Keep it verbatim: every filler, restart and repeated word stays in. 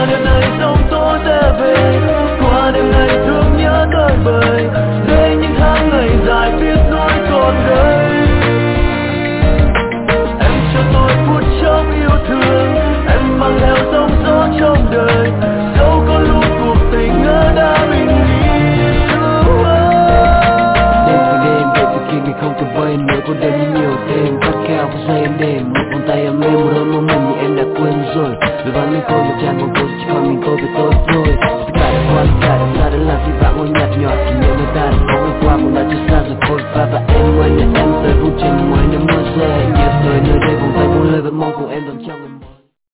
qua đêm này sóng tố sẽ về, qua đêm này thương nhớ đôi bời, để những tháng ngày dài tiếc nuối còn đây. Em cho tôi phút chốc yêu thương, em mang theo sóng gió trong đời, dẫu có lúc cuộc tình ngỡ đã bình yên. Đêm từ đêm, đêm từ khi mình không thể vơi nỗi cô đơn như nhiều đêm khát khao của giây đêm.